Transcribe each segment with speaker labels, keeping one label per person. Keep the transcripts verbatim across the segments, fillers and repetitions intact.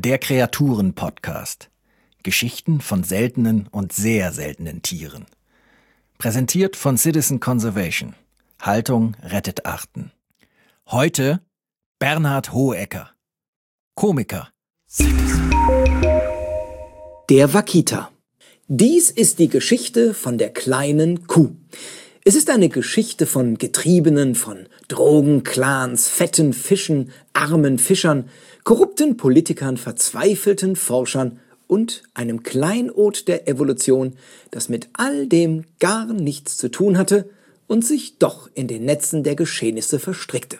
Speaker 1: Der Kreaturen-Podcast. Geschichten von seltenen und sehr seltenen Tieren. Präsentiert von Citizen Conservation. Haltung rettet Arten. Heute Bernhard Hohecker, Komiker.
Speaker 2: Der Wakita. Dies ist die Geschichte von der kleinen Kuh. Es ist eine Geschichte von Getriebenen, von Drogenclans, fetten Fischen, armen Fischern, korrupten Politikern, verzweifelten Forschern und einem Kleinod der Evolution, das mit all dem gar nichts zu tun hatte und sich doch in den Netzen der Geschehnisse verstrickte.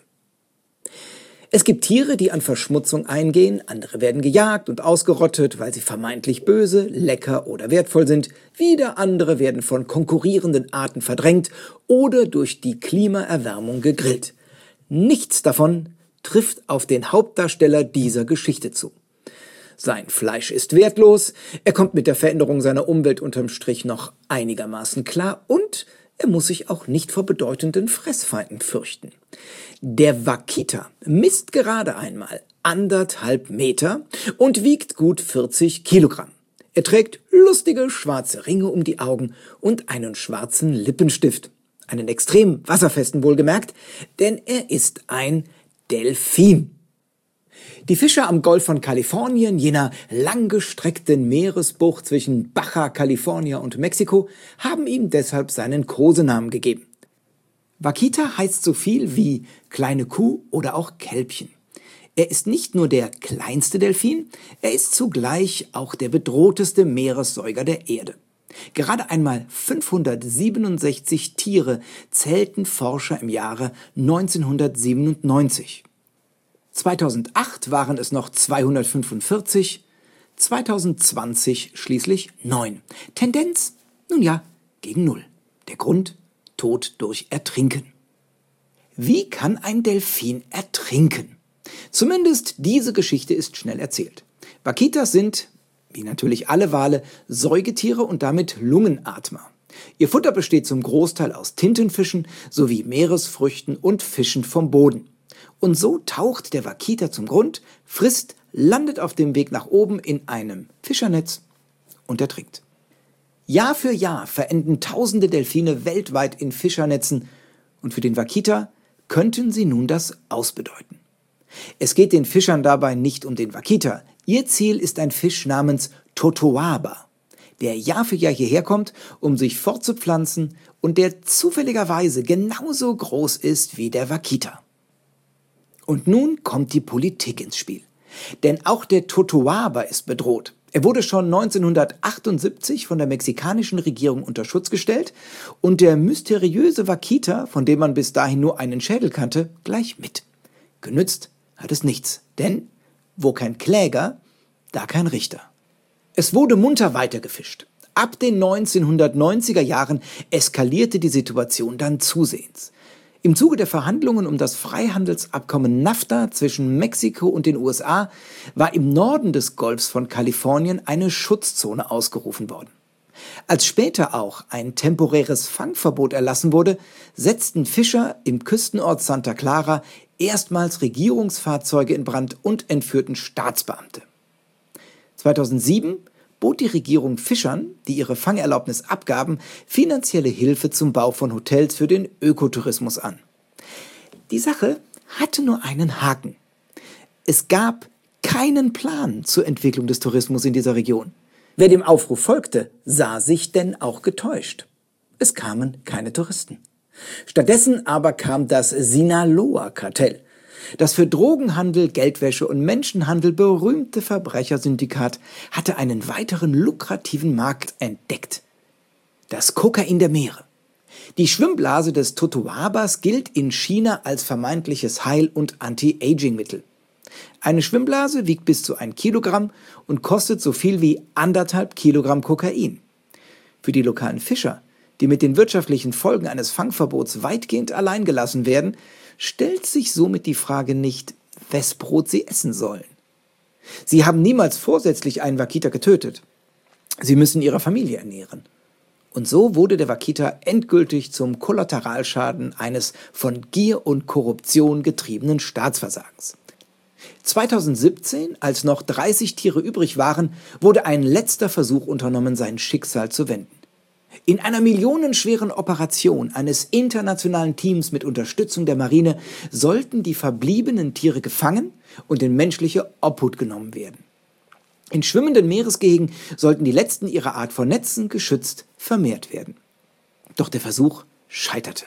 Speaker 2: Es gibt Tiere, die an Verschmutzung eingehen, andere werden gejagt und ausgerottet, weil sie vermeintlich böse, lecker oder wertvoll sind, wieder andere werden von konkurrierenden Arten verdrängt oder durch die Klimaerwärmung gegrillt. Nichts davon trifft auf den Hauptdarsteller dieser Geschichte zu. Sein Fleisch ist wertlos, er kommt mit der Veränderung seiner Umwelt unterm Strich noch einigermaßen klar und er muss sich auch nicht vor bedeutenden Fressfeinden fürchten. Der Wakita misst gerade einmal anderthalb Meter und wiegt gut vierzig Kilogramm. Er trägt lustige schwarze Ringe um die Augen und einen schwarzen Lippenstift. Einen extrem wasserfesten wohlgemerkt, denn er ist ein Delfin. Die Fischer am Golf von Kalifornien, jener langgestreckten Meeresbucht zwischen Baja California und Mexiko, haben ihm deshalb seinen Kosenamen gegeben. Wakita heißt so viel wie kleine Kuh oder auch Kälbchen. Er ist nicht nur der kleinste Delfin, er ist zugleich auch der bedrohteste Meeressäuger der Erde. Gerade einmal fünfhundertsiebenundsechzig Tiere zählten Forscher im Jahre neunzehnhundertsiebenundneunzig. zweitausendacht waren es noch zweihundertfünfundvierzig, zweitausendzwanzig schließlich neun. Tendenz, nun ja, gegen Null. Der Grund? Tod durch Ertrinken. Wie kann ein Delfin ertrinken? Zumindest diese Geschichte ist schnell erzählt. Wakitas sind, wie natürlich alle Wale, Säugetiere und damit Lungenatmer. Ihr Futter besteht zum Großteil aus Tintenfischen sowie Meeresfrüchten und Fischen vom Boden. Und so taucht der Wakita zum Grund, frisst, landet auf dem Weg nach oben in einem Fischernetz und ertrinkt. Jahr für Jahr verenden tausende Delfine weltweit in Fischernetzen und für den Wakita könnten sie nun das ausbedeuten. Es geht den Fischern dabei nicht um den Wakita. Ihr Ziel ist ein Fisch namens Totoaba, der Jahr für Jahr hierher kommt, um sich fortzupflanzen und der zufälligerweise genauso groß ist wie der Wakita. Und nun kommt die Politik ins Spiel. Denn auch der Totoaba ist bedroht. Er wurde schon neunzehnhundertachtundsiebzig von der mexikanischen Regierung unter Schutz gestellt und der mysteriöse Wakita, von dem man bis dahin nur einen Schädel kannte, gleich mit. Genützt hat es nichts, denn wo kein Kläger, da kein Richter. Es wurde munter weitergefischt. Ab den neunzehnhundertneunziger Jahren eskalierte die Situation dann zusehends. Im Zuge der Verhandlungen um das Freihandelsabkommen NAFTA zwischen Mexiko und den U S A war im Norden des Golfs von Kalifornien eine Schutzzone ausgerufen worden. Als später auch ein temporäres Fangverbot erlassen wurde, setzten Fischer im Küstenort Santa Clara erstmals Regierungsfahrzeuge in Brand und entführten Staatsbeamte. zweitausendsieben bot die Regierung Fischern, die ihre Fangerlaubnis abgaben, finanzielle Hilfe zum Bau von Hotels für den Ökotourismus an. Die Sache hatte nur einen Haken. Es gab keinen Plan zur Entwicklung des Tourismus in dieser Region. Wer dem Aufruf folgte, sah sich denn auch getäuscht. Es kamen keine Touristen. Stattdessen aber kam das Sinaloa-Kartell. Das für Drogenhandel, Geldwäsche und Menschenhandel berühmte Verbrechersyndikat hatte einen weiteren lukrativen Markt entdeckt. Das Kokain der Meere. Die Schwimmblase des Totoabas gilt in China als vermeintliches Heil- und Anti-Aging-Mittel. Eine Schwimmblase wiegt bis zu ein Kilogramm und kostet so viel wie anderthalb Kilogramm Kokain. Für die lokalen Fischer, die mit den wirtschaftlichen Folgen eines Fangverbots weitgehend allein gelassen werden, stellt sich somit die Frage nicht, wes Brot sie essen sollen. Sie haben niemals vorsätzlich einen Wakita getötet. Sie müssen ihre Familie ernähren. Und so wurde der Wakita endgültig zum Kollateralschaden eines von Gier und Korruption getriebenen Staatsversagens. zweitausendsiebzehn, als noch dreißig Tiere übrig waren, wurde ein letzter Versuch unternommen, sein Schicksal zu wenden. In einer millionenschweren Operation eines internationalen Teams mit Unterstützung der Marine sollten die verbliebenen Tiere gefangen und in menschliche Obhut genommen werden. In schwimmenden Meeresgehegen sollten die letzten ihrer Art von Netzen geschützt vermehrt werden. Doch der Versuch scheiterte.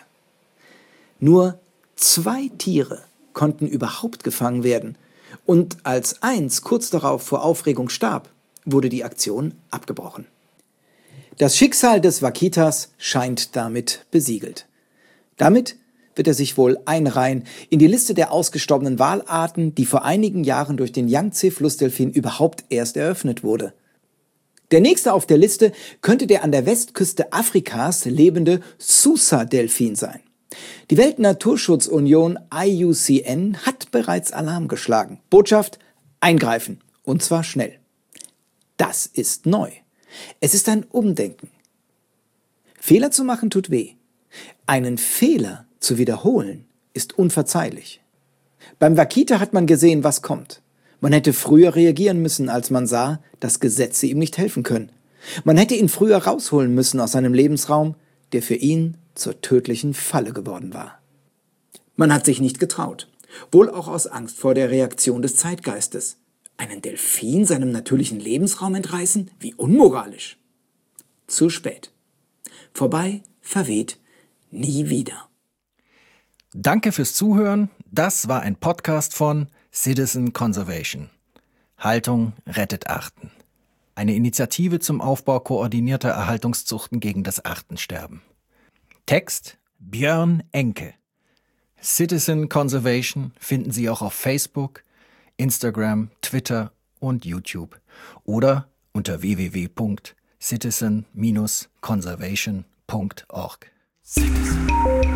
Speaker 2: Nur zwei Tiere konnten überhaupt gefangen werden, und als eins kurz darauf vor Aufregung starb, wurde die Aktion abgebrochen. Das Schicksal des Vaquitas scheint damit besiegelt. Damit wird er sich wohl einreihen in die Liste der ausgestorbenen Walarten, die vor einigen Jahren durch den Yangtze-Flussdelfin überhaupt erst eröffnet wurde. Der nächste auf der Liste könnte der an der Westküste Afrikas lebende Sousa-Delfin sein. Die Weltnaturschutzunion I U C N hat bereits Alarm geschlagen. Botschaft: eingreifen, und zwar schnell. Das ist neu. Es ist ein Umdenken. Fehler zu machen tut weh. Einen Fehler zu wiederholen ist unverzeihlich. Beim Vaquita hat man gesehen, was kommt. Man hätte früher reagieren müssen, als man sah, dass Gesetze ihm nicht helfen können. Man hätte ihn früher rausholen müssen aus seinem Lebensraum, der für ihn zur tödlichen Falle geworden war. Man hat sich nicht getraut, wohl auch aus Angst vor der Reaktion des Zeitgeistes. Einen Delfin seinem natürlichen Lebensraum entreißen? Wie unmoralisch. Zu spät. Vorbei, verweht, nie wieder.
Speaker 1: Danke fürs Zuhören. Das war ein Podcast von Citizen Conservation. Haltung rettet Arten. Eine Initiative zum Aufbau koordinierter Erhaltungszuchten gegen das Artensterben. Text Björn Enke. Citizen Conservation finden Sie auch auf Facebook, Instagram, Twitter und YouTube oder unter w w w punkt citizen Bindestrich conservation punkt org. Citizen.